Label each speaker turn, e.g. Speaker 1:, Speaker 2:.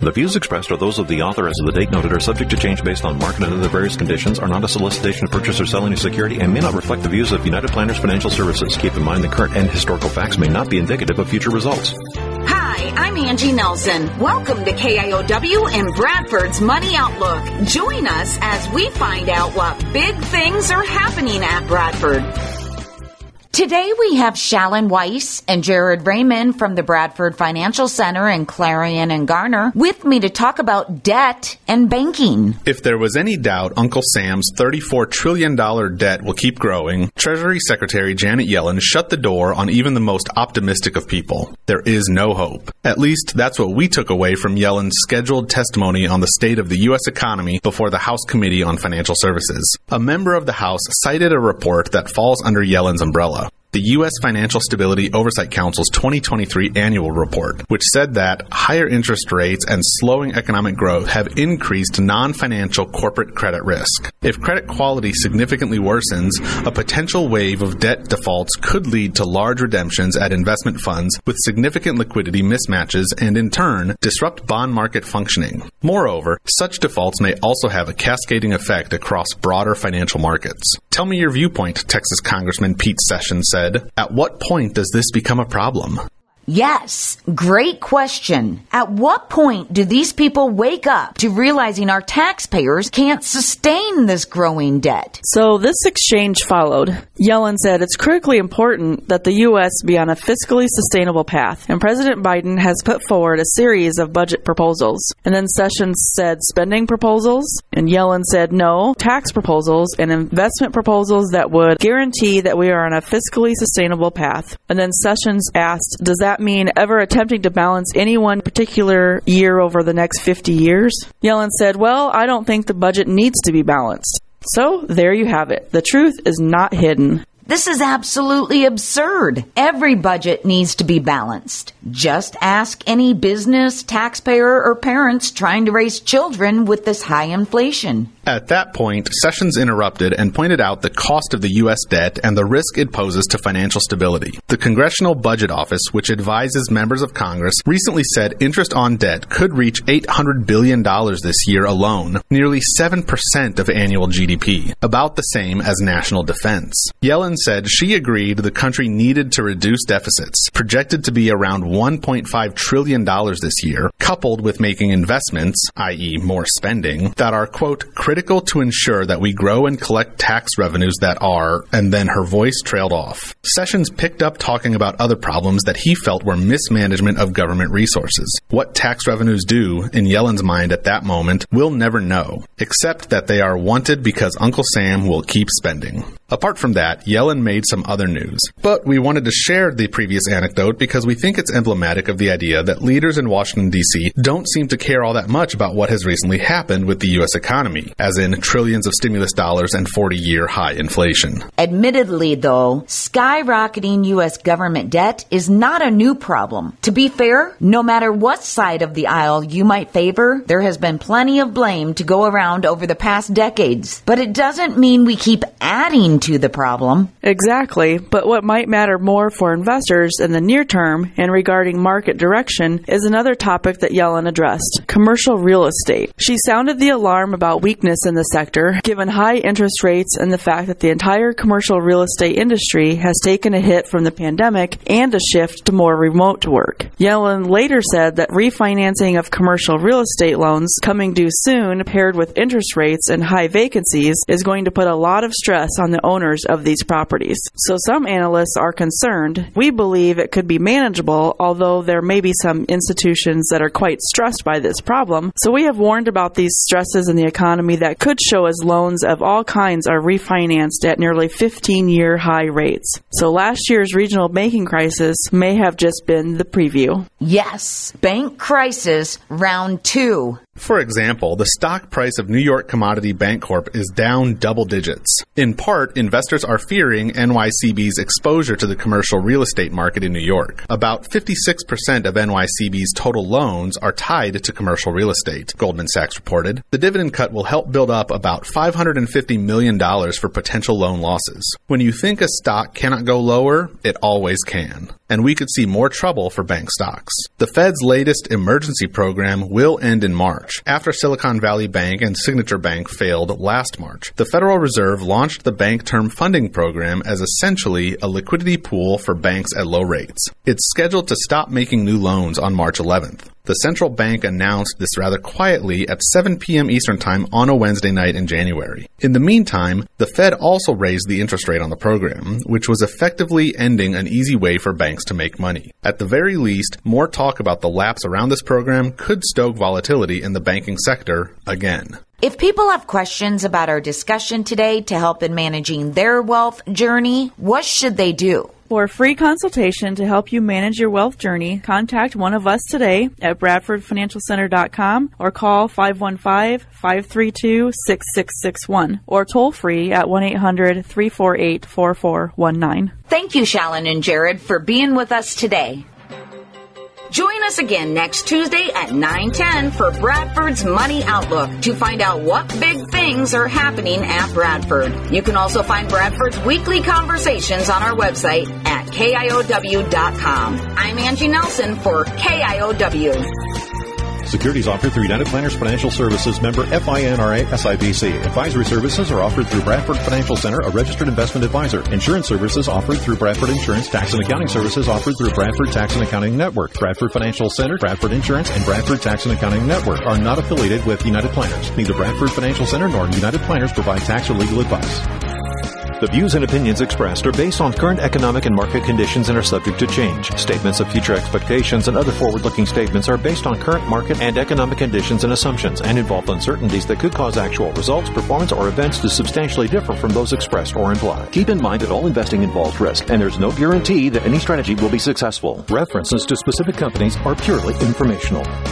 Speaker 1: The views expressed are those of the author as of the date noted, are subject to change based on market and other various conditions, are not a solicitation to purchase or sell any security, and may not reflect the views of United Planners Financial Services. Keep in mind that current and historical facts may not be indicative of future results.
Speaker 2: Hi, I'm Angie Nelson. Welcome to KIOW and Bradford's Money Outlook. Join us as we find out what big things are happening at Bradford. Today we have Shalyn Weiss and Jared Raymond from the Bradford Financial Center and Clarion and Garner with me to talk about debt and banking.
Speaker 3: If there was any doubt Uncle Sam's $34 trillion debt will keep growing, Treasury Secretary Janet Yellen shut the door on even the most optimistic of people. There is no hope. At least that's what we took away from Yellen's scheduled testimony on the state of the U.S. economy before the House Committee on Financial Services. A member of the House cited a report that falls under Yellen's umbrella. The U.S. Financial Stability Oversight Council's 2023 annual report, which said that higher interest rates and slowing economic growth have increased non-financial corporate credit risk. If credit quality significantly worsens, a potential wave of debt defaults could lead to large redemptions at investment funds with significant liquidity mismatches and, in turn, disrupt bond market functioning. Moreover, such defaults may also have a cascading effect across broader financial markets. Tell me your viewpoint, Texas Congressman Pete Sessions said. At what point does this become a problem?
Speaker 2: Yes, great question. At what point do these people wake up to realizing our taxpayers can't sustain this growing debt?
Speaker 4: So this exchange followed. Yellen said it's critically important that the U.S. be on a fiscally sustainable path, and President Biden has put forward a series of budget proposals. And then Sessions said spending proposals, and Yellen said no, tax proposals and investment proposals that would guarantee that we are on a fiscally sustainable path. And then Sessions asked, does that mean ever attempting to balance any one particular year over the next 50 years? Yellen said, well, I don't think the budget needs to be balanced. So there you have it. The truth is not hidden.
Speaker 2: This is absolutely absurd. Every budget needs to be balanced. Just ask any business, taxpayer, or parents trying to raise children with this high inflation.
Speaker 3: At that point, Sessions interrupted and pointed out the cost of the U.S. debt and the risk it poses to financial stability. The Congressional Budget Office, which advises members of Congress, recently said interest on debt could reach $800 billion this year alone, nearly 7% of annual GDP, about the same as national defense. Yellen said she agreed the country needed to reduce deficits, projected to be around $1.5 trillion this year, coupled with making investments, i.e. more spending, that are, quote, critical to ensure that we grow and collect tax revenues that are, and then her voice trailed off. Sessions picked up talking about other problems that he felt were mismanagement of government resources. What tax revenues do, in Yellen's mind at that moment, we'll never know, except that they are wanted because Uncle Sam will keep spending. Apart from that, Yellen made some other news. But we wanted to share the previous anecdote because we think it's emblematic of the idea that leaders in Washington, D.C. don't seem to care all that much about what has recently happened with the U.S. economy, as in trillions of stimulus dollars and 40-year high inflation.
Speaker 2: Admittedly, though, skyrocketing U.S. government debt is not a new problem. To be fair, no matter what side of the aisle you might favor, there has been plenty of blame to go around over the past decades. But it doesn't mean we keep adding to the problem.
Speaker 4: Exactly, but what might matter more for investors in the near term and regarding market direction is another topic that Yellen addressed, commercial real estate. She sounded the alarm about weakness in the sector, given high interest rates and the fact that the entire commercial real estate industry has taken a hit from the pandemic and a shift to more remote work. Yellen later said that refinancing of commercial real estate loans coming due soon, paired with interest rates and high vacancies, is going to put a lot of stress on the owners of these properties. So some analysts are concerned. We believe it could be manageable, although there may be some institutions that are quite stressed by this problem. So we have warned about these stresses in the economy that could show as loans of all kinds are refinanced at nearly 15-year high rates. So last year's regional banking crisis may have just been the preview.
Speaker 2: Yes, bank crisis round 2.
Speaker 3: For example, the stock price of New York Commodity Bancorp is down double digits. In part, investors are fearing NYCB's exposure to the commercial real estate market in New York. About 56% of NYCB's total loans are tied to commercial real estate, Goldman Sachs reported. The dividend cut will help build up about $550 million for potential loan losses. When you think a stock cannot go lower, it always can. and we could see more trouble for bank stocks. The Fed's latest emergency program will end in March, after Silicon Valley Bank and Signature Bank failed last March. The Federal Reserve launched the Bank Term Funding Program as essentially a liquidity pool for banks at low rates. It's scheduled to stop making new loans on March 11th. The central bank announced this rather quietly at 7 p.m. Eastern Time on a Wednesday night in January. In the meantime, the Fed also raised the interest rate on the program, which was effectively ending an easy way for banks to make money. At the very least, more talk about the lapse around this program could stoke volatility in the banking sector again.
Speaker 2: If people have questions about our discussion today to help in managing their wealth journey, what should they do?
Speaker 4: For a free consultation to help you manage your wealth journey, contact one of us today at BradfordFinancialCenter.com or call 515-532-6661 or toll free at 1-800-348-4419.
Speaker 2: Thank you, Shalyn and Jared, for being with us today. Join us again next Tuesday at 9:10 for Bradford's Money Outlook to find out what big things are happening at Bradford. You can also find Bradford's weekly conversations on our website at KIOW.com. I'm Angie Nelson for KIOW.
Speaker 1: Securities offered through United Planners Financial Services, member FINRA SIPC. Advisory services are offered through Bradford Financial Center, a registered investment advisor. Insurance services offered through Bradford Insurance. Tax and accounting services offered through Bradford Tax and Accounting Network. Bradford Financial Center, Bradford Insurance, and Bradford Tax and Accounting Network are not affiliated with United Planners. Neither Bradford Financial Center nor United Planners provide tax or legal advice. The views and opinions expressed are based on current economic and market conditions and are subject to change. Statements of future expectations and other forward-looking statements are based on current market and economic conditions and assumptions and involve uncertainties that could cause actual results, performance, or events to substantially differ from those expressed or implied. Keep in mind that all investing involves risk, and there's no guarantee that any strategy will be successful. References to specific companies are purely informational.